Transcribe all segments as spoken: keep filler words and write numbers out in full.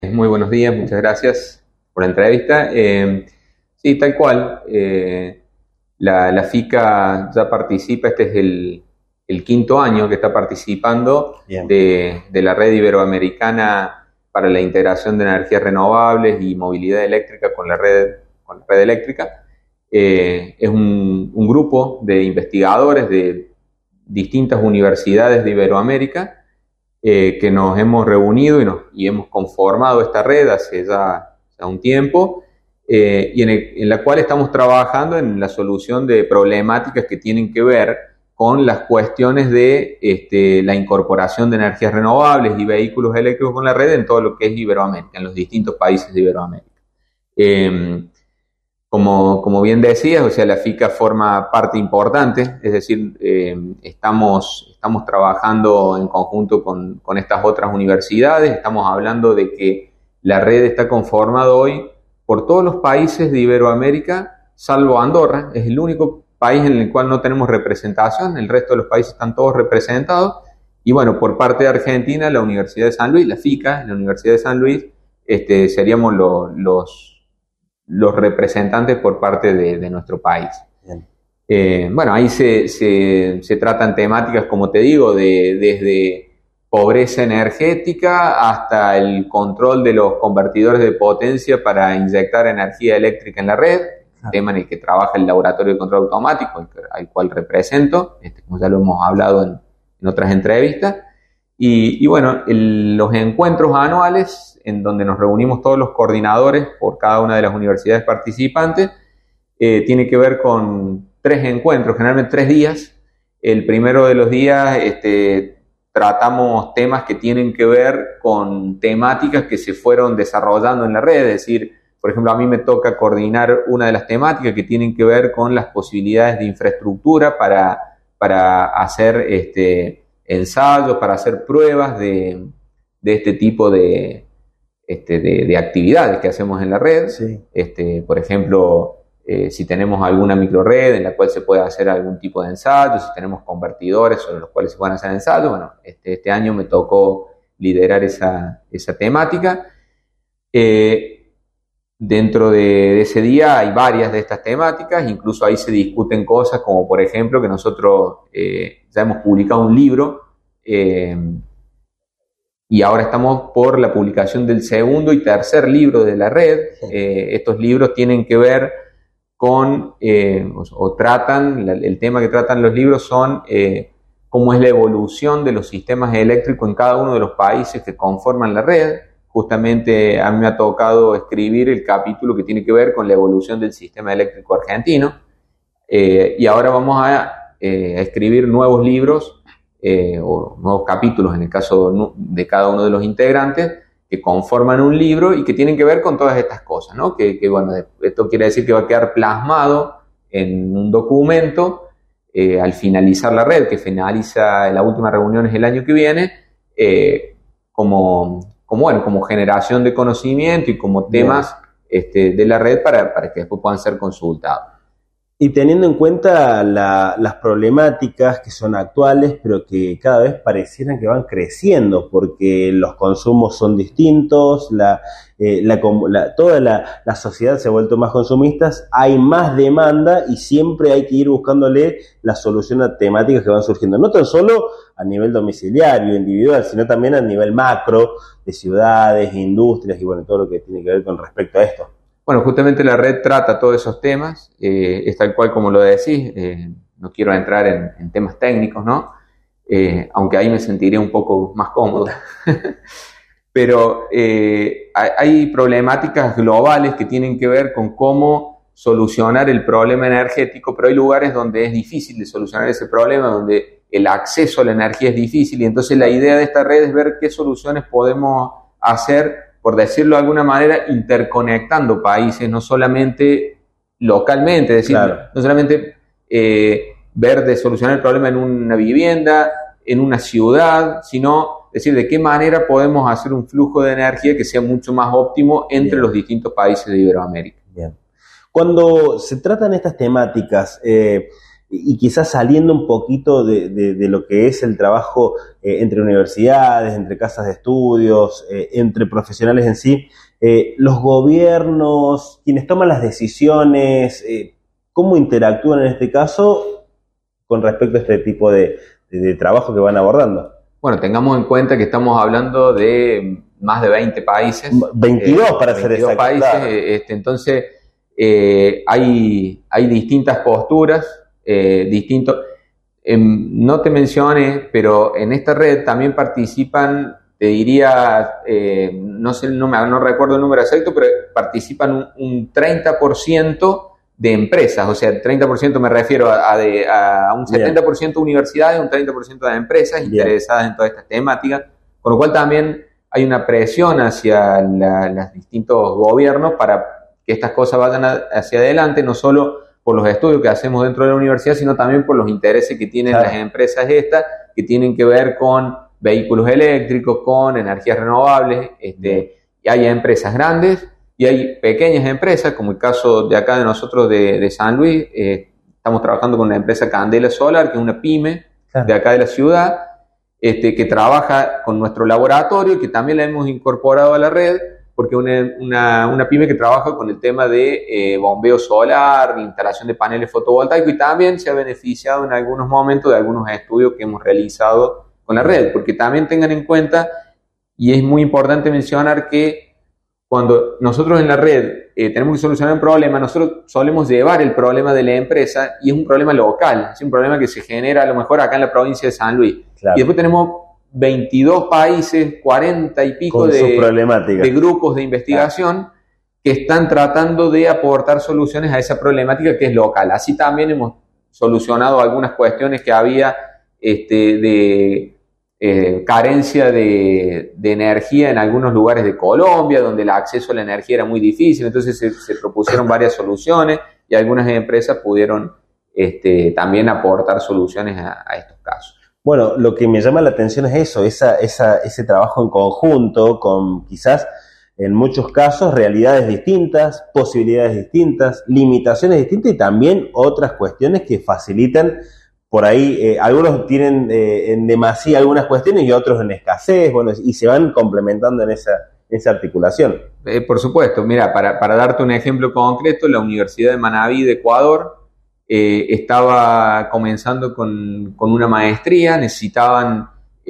Muy buenos días, muchas gracias por la entrevista. Eh, sí, tal cual. Eh, la, la FICA ya participa, este es el, el quinto año que está participando de, de la Red Iberoamericana para la Integración de Energías Renovables y Movilidad Eléctrica con la red, con la red eléctrica. Eh, es un, un grupo de investigadores de distintas universidades de Iberoamérica Eh, que nos hemos reunido y, nos, y hemos conformado esta red hace ya, ya un tiempo eh, y en, el, en la cual estamos trabajando en la solución de problemáticas que tienen que ver con las cuestiones de este, la incorporación de energías renovables y vehículos eléctricos con la red en todo lo que es Iberoamérica, en los distintos países de Iberoamérica. Eh, Como, como bien decías, o sea, la FICA forma parte importante, es decir, eh, estamos, estamos trabajando en conjunto con, con estas otras universidades, estamos hablando de que la red está conformada hoy por todos los países de Iberoamérica, salvo Andorra, es el único país en el cual no tenemos representación, el resto de los países están todos representados, y bueno, por parte de Argentina, la Universidad de San Luis, la FICA, la Universidad de San Luis, este, seríamos lo, los... los representantes por parte de, de nuestro país. Eh, bueno, ahí se, se, se tratan temáticas, como te digo, de, desde pobreza energética hasta el control de los convertidores de potencia para inyectar energía eléctrica en la red, ah. tema en el que trabaja el Laboratorio de Control Automático, al, al cual represento, este, como ya lo hemos hablado en, en otras entrevistas. Y, y bueno, el, los encuentros anuales en donde nos reunimos todos los coordinadores por cada una de las universidades participantes, eh, tiene que ver con tres encuentros, generalmente tres días. El primero de los días este, tratamos temas que tienen que ver con temáticas que se fueron desarrollando en la red, es decir, por ejemplo, a mí me toca coordinar una de las temáticas que tienen que ver con las posibilidades de infraestructura para, para hacer este, ensayos, para hacer pruebas de, de este tipo de, este, de, de actividades que hacemos en la red. Sí. Este, por ejemplo, eh, si tenemos alguna microred en la cual se puede hacer algún tipo de ensayo, si tenemos convertidores sobre los cuales se pueden hacer ensayos, bueno, este, este año me tocó liderar esa, esa temática. Eh, Dentro de, de ese día hay varias de estas temáticas, incluso ahí se discuten cosas como, por ejemplo, que nosotros eh, ya hemos publicado un libro eh, y ahora estamos por la publicación del segundo y tercer libro de la red. Eh, estos libros tienen que ver con, eh, o, o tratan, la, el tema que tratan los libros son eh, cómo es la evolución de los sistemas eléctricos en cada uno de los países que conforman la red. Justamente a mí me ha tocado escribir el capítulo que tiene que ver con la evolución del sistema eléctrico argentino eh, y ahora vamos a, eh, a escribir nuevos libros eh, o nuevos capítulos en el caso de cada uno de los integrantes que conforman un libro y que tienen que ver con todas estas cosas, ¿no? Que, que bueno, esto quiere decir que va a quedar plasmado en un documento eh, al finalizar la red, que finaliza la última reunión es el año que viene, eh, como... como, bueno, como generación de conocimiento y como temas este, de la red para, para que después puedan ser consultados. Y teniendo en cuenta la, las problemáticas que son actuales, pero que cada vez parecieran que van creciendo, porque los consumos son distintos, la, eh, la, la, toda la, la sociedad se ha vuelto más consumista, hay más demanda y siempre hay que ir buscándole la solución a temáticas que van surgiendo, no tan solo a nivel domiciliario, individual, sino también a nivel macro, de ciudades, industrias y bueno, todo lo que tiene que ver con respecto a esto. Bueno, justamente la red trata todos esos temas, eh, es tal cual como lo decís, eh, no quiero entrar en, en temas técnicos, ¿no? Eh, aunque ahí me sentiré un poco más cómodo. Pero eh, hay problemáticas globales que tienen que ver con cómo solucionar el problema energético, pero hay lugares donde es difícil de solucionar ese problema, donde el acceso a la energía es difícil y entonces la idea de esta red es ver qué soluciones podemos hacer, por decirlo de alguna manera, interconectando países, no solamente localmente, es decir, claro. no solamente eh, ver de solucionar el problema en una vivienda, en una ciudad, sino decir de qué manera podemos hacer un flujo de energía que sea mucho más óptimo entre Bien. los distintos países de Iberoamérica. Bien. Cuando se tratan estas temáticas, eh, y quizás saliendo un poquito de, de, de lo que es el trabajo eh, entre universidades, entre casas de estudios, eh, entre profesionales en sí, eh, los gobiernos, quienes toman las decisiones, eh, ¿cómo interactúan en este caso con respecto a este tipo de, de, de trabajo que van abordando? Bueno, tengamos en cuenta que estamos hablando de más de veinte países. veintidós eh, para ser exacto. países, claro. este, entonces eh, hay, hay distintas posturas, eh, distintos. Eh, no te mencioné, pero en esta red también participan, te diría, eh, no sé, no, me, no recuerdo el número exacto, pero participan un, un treinta por ciento de empresas, o sea, el treinta por ciento me refiero a, a, a un setenta por ciento de universidades, un treinta por ciento de empresas Bien. interesadas en todas estas temáticas, con lo cual también hay una presión hacia la, los distintos gobiernos para que estas cosas vayan a, hacia adelante, no solo por los estudios que hacemos dentro de la universidad, sino también por los intereses que tienen claro. las empresas estas, que tienen que ver con vehículos eléctricos, con energías renovables, este, y hay empresas grandes, y hay pequeñas empresas, como el caso de acá de nosotros de, de San Luis, eh, estamos trabajando con la empresa Candela Solar, que es una pyme claro. de acá de la ciudad, este, que trabaja con nuestro laboratorio, que también la hemos incorporado a la red, porque una, una, una pyme que trabaja con el tema de eh, bombeo solar, instalación de paneles fotovoltaicos, y también se ha beneficiado en algunos momentos de algunos estudios que hemos realizado con la red, porque también tengan en cuenta, y es muy importante mencionar que cuando nosotros en la red eh, tenemos que solucionar un problema, nosotros solemos llevar el problema de la empresa y es un problema local, es un problema que se genera a lo mejor acá en la provincia de San Luis. Claro. Y después tenemos veintidós países, cuarenta y pico de, de grupos de investigación claro. que están tratando de aportar soluciones a esa problemática que es local. Así también hemos solucionado algunas cuestiones que había este, de... Eh, carencia de, de energía en algunos lugares de Colombia, donde el acceso a la energía era muy difícil, entonces se, se propusieron varias soluciones y algunas empresas pudieron este, también aportar soluciones a, a estos casos. Bueno, lo que me llama la atención es eso, esa, esa, ese trabajo en conjunto con quizás en muchos casos realidades distintas, posibilidades distintas, limitaciones distintas y también otras cuestiones que facilitan. Por ahí, eh, algunos tienen eh, en demasía algunas cuestiones y otros en escasez, bueno, y se van complementando en esa, esa articulación. Eh, por supuesto, mira, para, para darte un ejemplo concreto, la Universidad de Manabí de Ecuador eh, estaba comenzando con, con una maestría, necesitaban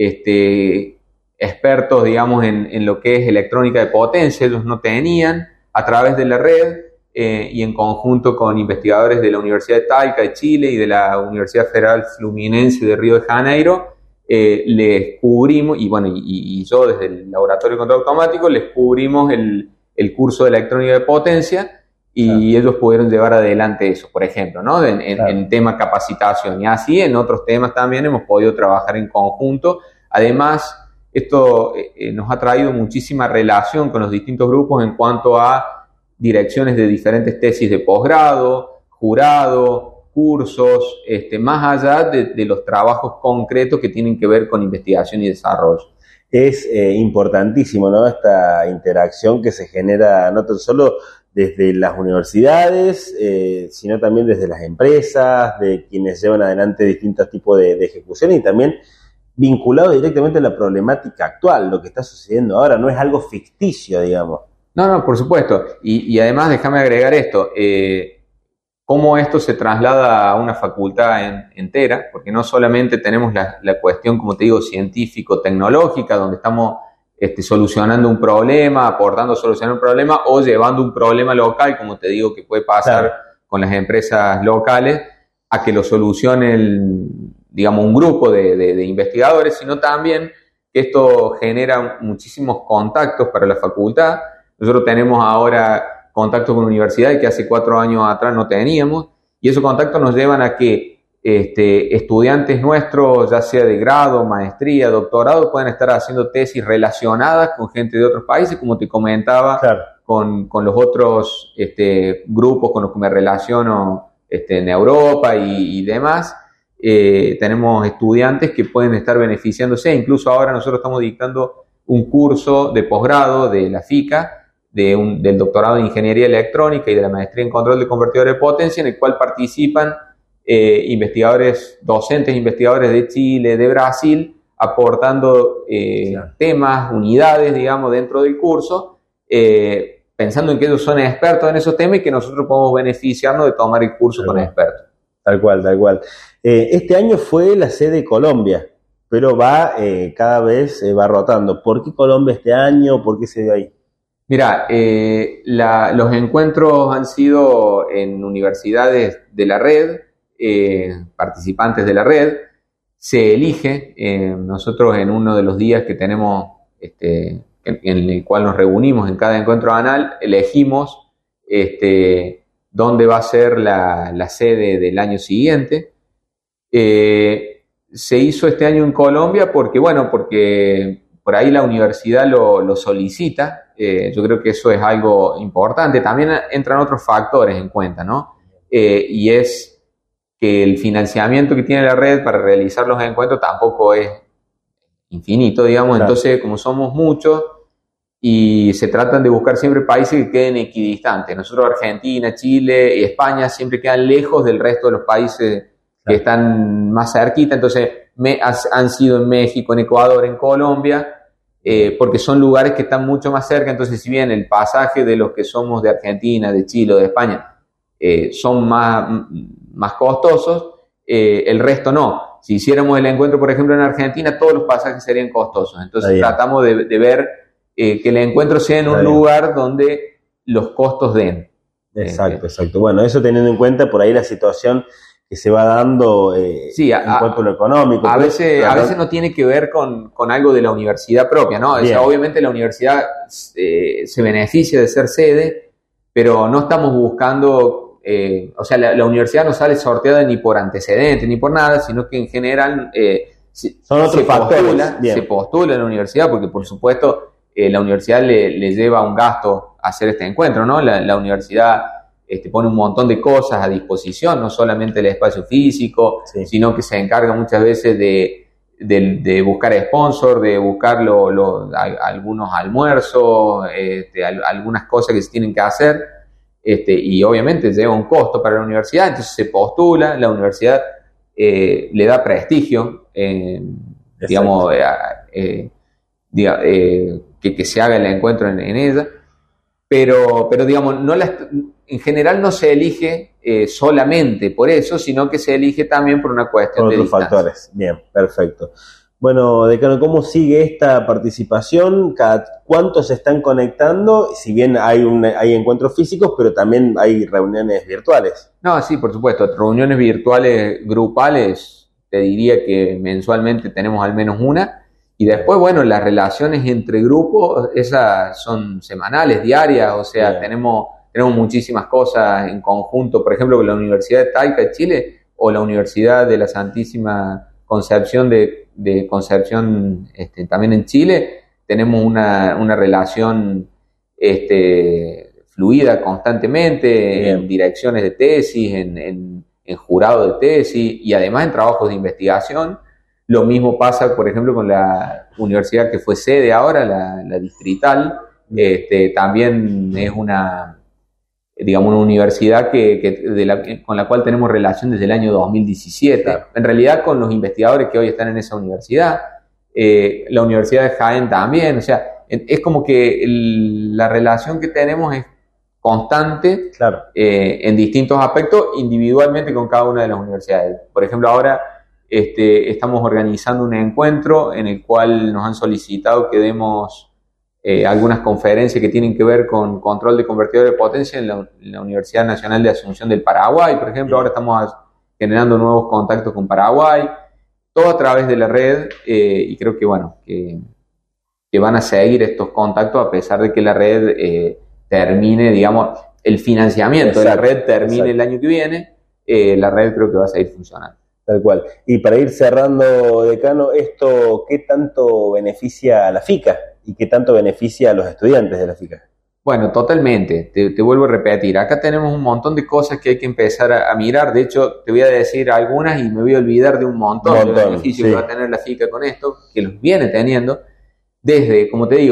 este, expertos, digamos, en, en lo que es electrónica de potencia, ellos no tenían, a través de la red, Eh, y en conjunto con investigadores de la Universidad de Talca de Chile y de la Universidad Federal Fluminense de Río de Janeiro, eh, les cubrimos, y bueno, y, y yo desde el Laboratorio de Control Automático les cubrimos el, el curso de electrónica de potencia y claro. ellos pudieron llevar adelante eso, por ejemplo, ¿no? En, en, claro. en tema capacitación, y así en otros temas también hemos podido trabajar en conjunto. Además, esto eh, nos ha traído muchísima relación con los distintos grupos en cuanto a direcciones de diferentes tesis de posgrado, jurado, cursos, este, más allá de, de los trabajos concretos que tienen que ver con investigación y desarrollo. Es eh, importantísimo, ¿no?, esta interacción que se genera no tan solo desde las universidades, eh, sino también desde las empresas, de quienes llevan adelante distintos tipos de, de ejecución y también vinculado directamente a la problemática actual, lo que está sucediendo ahora, no es algo ficticio, digamos. No, no, por supuesto. Y, y además, déjame agregar esto, eh, cómo esto se traslada a una facultad en, entera, porque no solamente tenemos la, la cuestión, como te digo, científico-tecnológica, donde estamos este, solucionando un problema, aportando a solucionar un problema, o llevando un problema local, como te digo, que puede pasar claro. con las empresas locales, a que lo solucione, el, digamos, un grupo de, de, de investigadores, sino también que esto genera muchísimos contactos para la facultad. Nosotros tenemos ahora contactos con universidades que hace cuatro años atrás no teníamos, y esos contactos nos llevan a que este, estudiantes nuestros, ya sea de grado, maestría, doctorado, puedan estar haciendo tesis relacionadas con gente de otros países, como te comentaba, claro. con, con los otros este, grupos con los que me relaciono este, en Europa y, y demás. Eh, tenemos estudiantes que pueden estar beneficiándose, incluso ahora nosotros estamos dictando un curso de posgrado de la FICA, De un, del doctorado de Ingeniería Electrónica y de la maestría en Control de Convertidores de Potencia, en el cual participan eh, investigadores, docentes, investigadores de Chile, de Brasil, aportando eh, claro. temas, unidades, digamos, dentro del curso, eh, pensando en que ellos son expertos en esos temas y que nosotros podemos beneficiarnos de tomar el curso tal con cual. expertos. Tal cual, tal cual. Eh, este año fue la sede Colombia, pero va eh, cada vez eh, va rotando. ¿Por qué Colombia este año? ¿Por qué se dio ahí? Mira, eh, la, los encuentros han sido en universidades de la red, eh, participantes de la red. Se elige, eh, nosotros en uno de los días que tenemos, este, en, en el cual nos reunimos en cada encuentro anual, elegimos este, dónde va a ser la, la sede del año siguiente. Eh, se hizo este año en Colombia porque, bueno, porque por ahí la universidad lo, lo solicita. Eh, yo creo que eso es algo importante. También entran otros factores en cuenta, ¿no? Eh, y es que el financiamiento que tiene la red para realizar los encuentros tampoco es infinito, digamos. Claro. Entonces, como somos muchos y se tratan de buscar siempre países que queden equidistantes. Nosotros, Argentina, Chile y España, siempre quedan lejos del resto de los países claro. que están más cerquita. Entonces, me, han sido en México, en Ecuador, en Colombia, eh, porque son lugares que están mucho más cerca. Entonces, si bien el pasaje de los que somos de Argentina, de Chile o de España eh, son más... más costosos, eh, el resto no. Si hiciéramos el encuentro, por ejemplo, en Argentina, todos los pasajes serían costosos. Entonces tratamos de, de ver eh, que el encuentro sea en un lugar donde los costos den. Exacto, eh, exacto. Bueno, eso teniendo en cuenta por ahí la situación que se va dando eh, sí, a, en cuanto a lo económico. A veces, claro. a veces no tiene que ver con, con algo de la universidad propia, ¿no? O sea, obviamente la universidad eh, se beneficia de ser sede, pero no estamos buscando... Eh, o sea, la, la universidad no sale sorteada ni por antecedentes ni por nada, sino que en general eh, se, son otros se factores. Postula, se postula en la universidad porque, por supuesto, eh, la universidad le, le lleva un gasto a hacer este encuentro, ¿no? La, la universidad este, pone un montón de cosas a disposición, no solamente el espacio físico, sí. sino que se encarga muchas veces de, de, de buscar sponsor, de buscar lo, lo, a, algunos almuerzos, este, a, algunas cosas que se tienen que hacer. Este, y obviamente lleva un costo para la universidad, entonces se postula, la universidad eh, le da prestigio, eh, digamos, eh, eh, diga, eh, que, que se haga el encuentro en, en ella, pero, pero digamos, no la, en general no se elige eh, solamente por eso, sino que se elige también por una cuestión por de otros distancia. Factores. Bien, perfecto. Bueno, decano, ¿cómo sigue esta participación? ¿Cada cuántos se están conectando? Si bien hay un, hay encuentros físicos, pero también hay reuniones virtuales. No, sí, por supuesto. Reuniones virtuales grupales, te diría que mensualmente tenemos al menos una. Y después, bueno, las relaciones entre grupos, esas son semanales, diarias. O sea, Bien. tenemos tenemos muchísimas cosas en conjunto. Por ejemplo, con la Universidad de Talca de Chile o la Universidad de la Santísima Concepción de, de Concepción este, también en Chile, tenemos una, una relación este, fluida constantemente Bien. en direcciones de tesis, en, en, en jurado de tesis y además en trabajos de investigación. Lo mismo pasa, por ejemplo, con la universidad que fue sede ahora, la, la distrital, este, también es una... digamos, una universidad que, que de la, con la cual tenemos relación desde el año dos mil diecisiete. Claro. En realidad, con los investigadores que hoy están en esa universidad, eh, la Universidad de Jaén también, o sea, es como que el, la relación que tenemos es constante claro. eh, en distintos aspectos, individualmente con cada una de las universidades. Por ejemplo, ahora este, estamos organizando un encuentro en el cual nos han solicitado que demos Eh, algunas conferencias que tienen que ver con control de convertidores de potencia en la, en la Universidad Nacional de Asunción del Paraguay, por ejemplo. Ahora estamos generando nuevos contactos con Paraguay, todo a través de la red, eh, y creo que, bueno, que, que van a seguir estos contactos a pesar de que la red eh, termine, digamos, el financiamiento exacto, de la red termine exacto. el año que viene, eh, la red creo que va a seguir funcionando. Tal cual. Y para ir cerrando, decano, ¿esto qué tanto beneficia a la FICA? ¿Y qué tanto beneficia a los estudiantes de la FICA? Bueno, totalmente. Te, te vuelvo a repetir. Acá tenemos un montón de cosas que hay que empezar a, a mirar. De hecho, te voy a decir algunas y me voy a olvidar de un montón, montón de beneficios sí. que va a tener la FICA con esto, que los viene teniendo. Desde, como te digo,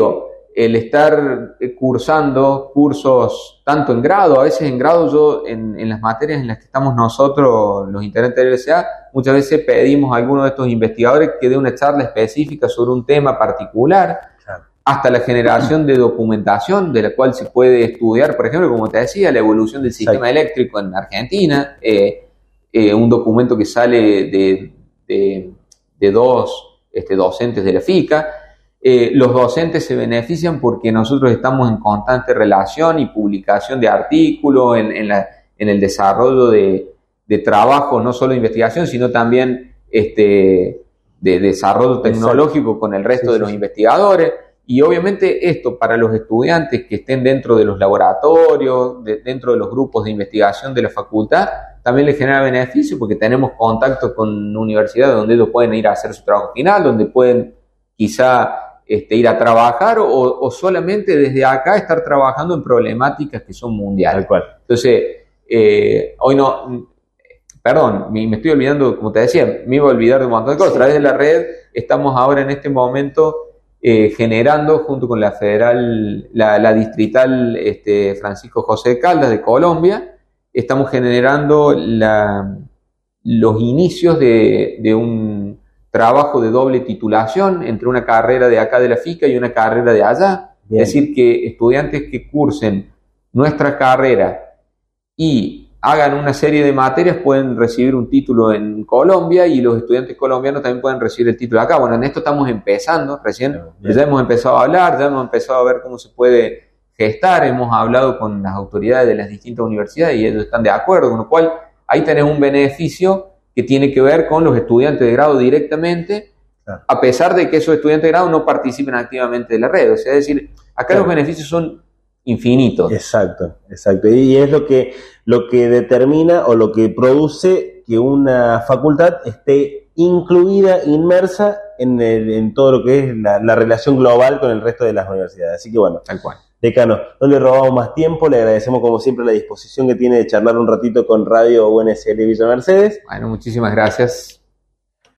el estar cursando cursos tanto en grado, a veces en grado yo en, en las materias en las que estamos nosotros, los integrantes del L C A, muchas veces pedimos a alguno de estos investigadores que dé una charla específica sobre un tema particular, claro, hasta la generación de documentación de la cual se puede estudiar, por ejemplo, como te decía, la evolución del sistema Exacto. eléctrico en Argentina, eh, eh, un documento que sale de, de, de dos este, docentes de la FICA. Eh, los docentes se benefician porque nosotros estamos en constante relación y publicación de artículos, en, en, la, en el desarrollo de, de trabajo, no solo de investigación, sino también este, de desarrollo tecnológico Exacto. con el resto sí, de los sí. investigadores. Y obviamente esto para los estudiantes que estén dentro de los laboratorios, de, dentro de los grupos de investigación de la facultad, también les genera beneficio porque tenemos contacto con universidades donde ellos pueden ir a hacer su trabajo final, donde pueden quizá Este, ir a trabajar o, o solamente desde acá estar trabajando en problemáticas que son mundiales. Tal cual. Entonces, eh, hoy no, perdón, me, me estoy olvidando, como te decía, me iba a olvidar de un montón de cosas. Sí. A través de la red estamos ahora en este momento eh, generando, junto con la federal, la, la distrital este, Francisco José de Caldas de Colombia, estamos generando la, los inicios de, de un trabajo de doble titulación entre una carrera de acá de la FICA y una carrera de allá. Bien. Es decir, que estudiantes que cursen nuestra carrera y hagan una serie de materias pueden recibir un título en Colombia y los estudiantes colombianos también pueden recibir el título acá. Bueno, en esto estamos empezando recién, Bien. ya hemos empezado a hablar, ya hemos empezado a ver cómo se puede gestar, hemos hablado con las autoridades de las distintas universidades y ellos están de acuerdo, con lo cual ahí tenés un beneficio que tiene que ver con los estudiantes de grado directamente, claro. a pesar de que esos estudiantes de grado no participen activamente de la red. O sea, es decir, acá claro. los beneficios son infinitos. Exacto, exacto. Y es lo que, lo que determina o lo que produce que una facultad esté incluida, inmersa en, el, en todo lo que es la, la relación global con el resto de las universidades. Así que bueno, tal cual. Decano, no le robamos más tiempo, le agradecemos como siempre la disposición que tiene de charlar un ratito con Radio U N S L Villa Mercedes. Bueno, muchísimas gracias.